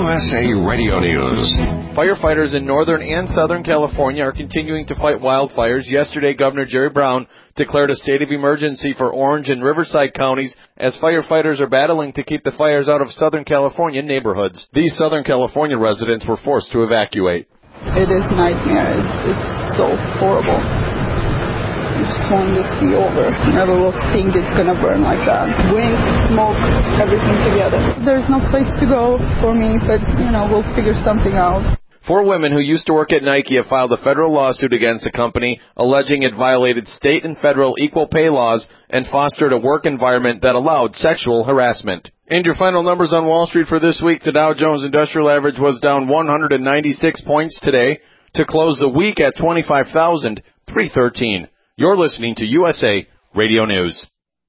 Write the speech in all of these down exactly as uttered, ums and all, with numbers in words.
S A Radio News. Firefighters in northern and southern California are continuing to fight wildfires. Yesterday, Governor Jerry Brown declared a state of emergency for Orange and Riverside counties as firefighters are battling to keep the fires out of Southern California neighborhoods. These Southern California residents were forced to evacuate. It is a nightmare. It's, it's so horrible. I just want this to be over. Never will think it's going to burn like that. Wind, smoke, everything together. There's no place to go for me, but, you know, we'll figure something out. Four women who used to work at Nike have filed a federal lawsuit against the company, alleging it violated state and federal equal pay laws and fostered a work environment that allowed sexual harassment. And your final numbers on Wall Street for this week, the Dow Jones Industrial Average was down one hundred ninety-six points today to close the week at twenty-five thousand three hundred thirteen. You're listening to U S A Radio News.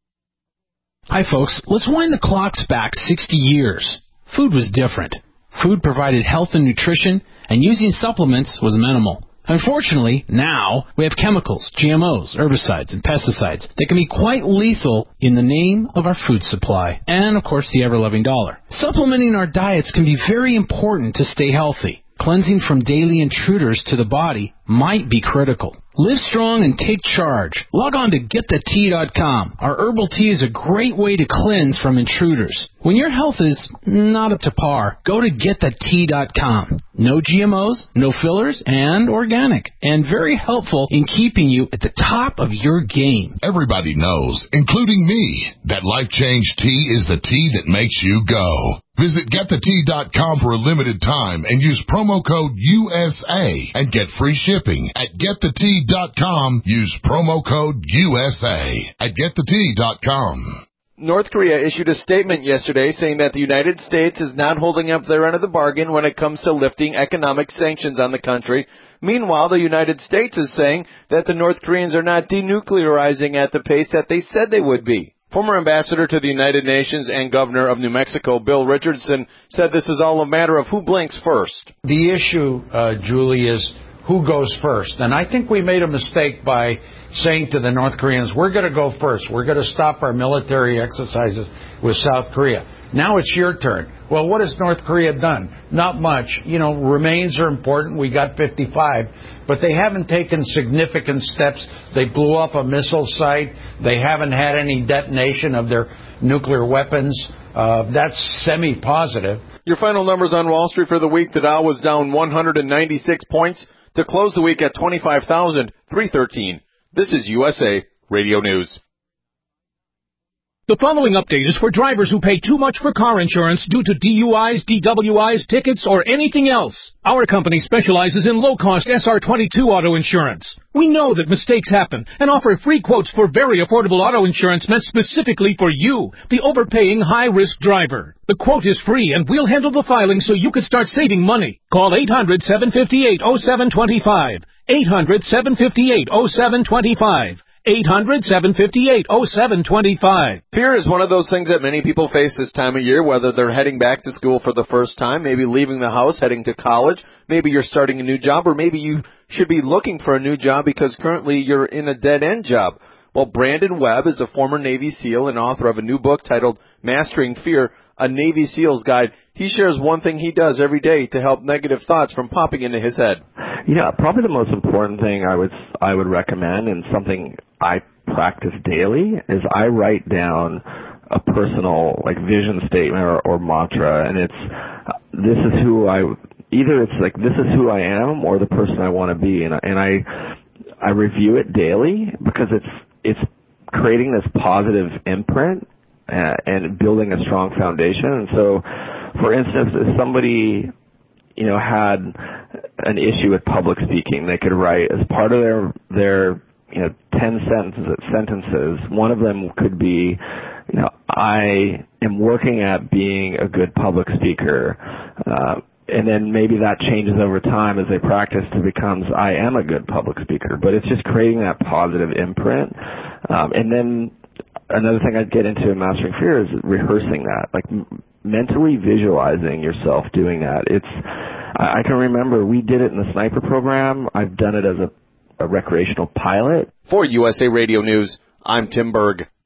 Hi, folks. Let's wind the clocks back sixty years. Food was different. Food provided health and nutrition, and using supplements was minimal. Unfortunately, now we have chemicals, G M Os, herbicides, and pesticides that can be quite lethal in the name of our food supply and, of course, the ever-loving dollar. Supplementing our diets can be very important to stay healthy. Cleansing from daily intruders to the body might be critical. Live strong and take charge. Log on to get the tea dot com. Our herbal tea is a great way to cleanse from intruders. When your health is not up to par, go to get the tea dot com. No G M Os, no fillers, and organic. And very helpful in keeping you at the top of your game. Everybody knows, including me, that Life Change Tea is the tea that makes you go. Visit get the tea dot com for a limited time and use promo code U S A and get free shipping. At get the tea dot com, use promo code U S A at get the tea dot com. North Korea issued a statement yesterday saying that the United States is not holding up their end of the bargain when it comes to lifting economic sanctions on the country. Meanwhile, the United States is saying that the North Koreans are not denuclearizing at the pace that they said they would be. Former ambassador to the United Nations and governor of New Mexico, Bill Richardson, said this is all a matter of who blinks first. The issue, uh, Julie, is who goes first. And I think we made a mistake by saying to the North Koreans, we're going to go first. We're going to stop our military exercises with South Korea. Now it's your turn. Well, what has North Korea done? Not much. You know, remains are important. We got fifty-five. But they haven't taken significant steps. They blew up a missile site. They haven't had any detonation of their nuclear weapons. Uh, that's semi-positive. Your final numbers on Wall Street for the week. The Dow was down one hundred ninety-six points to close the week at twenty-five thousand three hundred thirteen. This is U S A Radio News. The following update is for drivers who pay too much for car insurance due to D U Is, D W Is, tickets, or anything else. Our company specializes in low-cost S R twenty-two auto insurance. We know that mistakes happen and offer free quotes for very affordable auto insurance meant specifically for you, the overpaying high-risk driver. The quote is free, and we'll handle the filing so you can start saving money. Call eight hundred, seven five eight, oh seven two five. eight hundred, seven five eight, oh seven two five. eight hundred, seven five eight, oh seven two five. Fear is one of those things that many people face this time of year, whether they're heading back to school for the first time, maybe leaving the house, heading to college, maybe you're starting a new job, or maybe you should be looking for a new job because currently you're in a dead-end job. Well, Brandon Webb is a former Navy SEAL and author of a new book titled Mastering Fear, a Navy SEAL's Guide. He shares one thing he does every day to help negative thoughts from popping into his head. Yeah, probably the most important thing I would I would recommend, and something I practice daily, is I write down a personal like vision statement or, or mantra, and it's uh, this is who I either it's like this is who I am or the person I want to be, and and I I review it daily because it's it's creating this positive imprint uh, and building a strong foundation. And so, for instance, if somebody you know had an issue with public speaking, they could write as part of their their you know ten sentences sentences. One of them could be, you know, I am working at being a good public speaker, uh, and then maybe that changes over time as they practice to becomes I am a good public speaker. But it's just creating that positive imprint, um, and then another thing I'd get into in Mastering Fear is rehearsing that, like m- mentally visualizing yourself doing that. It's I can remember we did it in the sniper program. I've done it as a, a recreational pilot. For U S A Radio News, I'm Tim Berg.